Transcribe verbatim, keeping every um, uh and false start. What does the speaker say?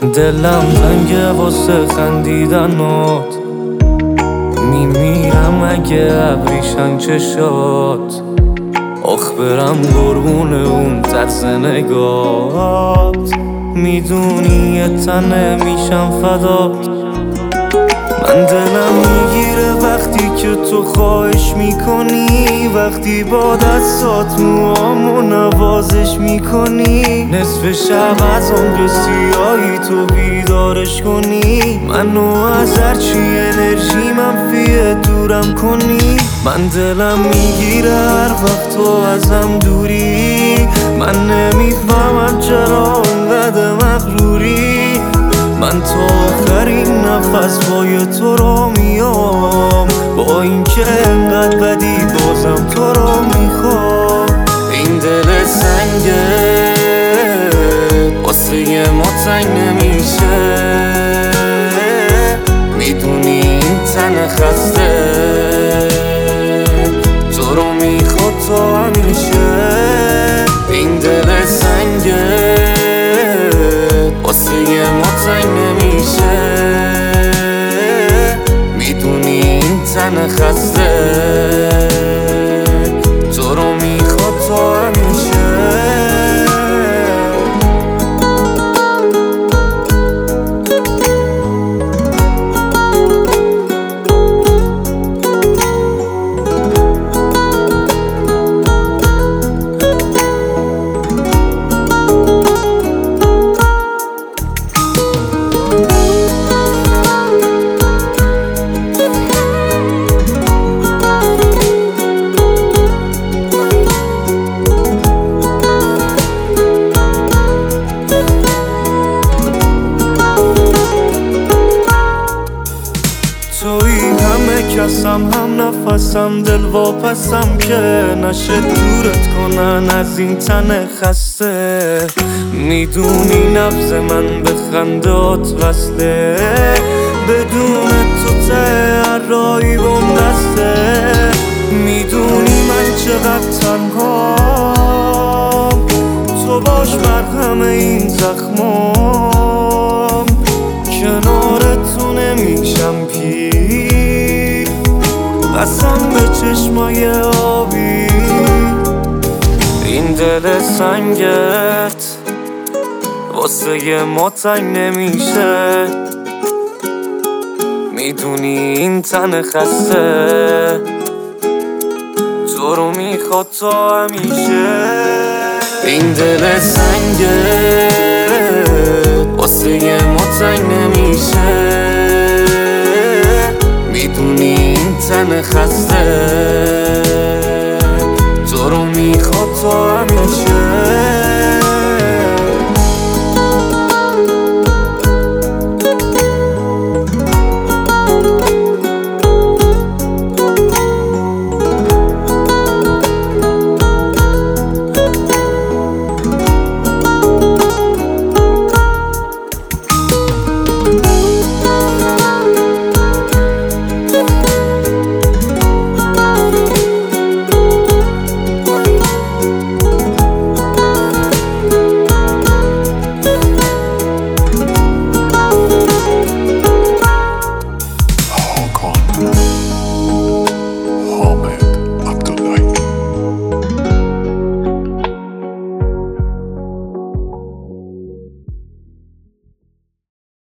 دلم تنگه واسه خندیدنات، میمیرم اگه ابریشن چشات. آخ برم قربون اون طرز نگات، میدونی یه تنه میشم فدات. من دلم میگیره وقتی که تو خواهش میکنی، وقتی با دستات موامو نوازش میکنی. نصف شب از عمر سیاهی تو بیدارش کنی، منو از هرچی انرژی منفیه دورم کنی. من دلم میگیره هر وقت تو ازم دوری، من نمیفهمم چرا اونقدر مغروری. من تا آخرین نفس پای تو رو میام، با این که انقدر بدی بازم تو رو میخوام. این دل سنگه واسه ما تنگ نمیشه، میدونی این تن خسته تو رو میخواد تا همیشه. این دل سنگه واسه ما تنگ نمیشه، میدونی این تن خسته تو رو میخواد تا همیشه. توی همه کسم هم نفسم دل واپسم که نشه دورت کنن از این تن خسته. میدونی نبض من به خندات وصله، بدون تو ته هر راهی بم دسته. میدونی من چقدر تنهام، تو باش مرهم این زخمام. کنار تو نمیشم پیر، قسم به چشمای آبی. این دل سنگت واسه ما تنگ نمیشه، میدونی این تن خسته تو رو میخواد تا همیشه. این دل سنگت واسه ما تنگ نمیشه، میدونی این تن خسته تو رو میخواد تا همیشه.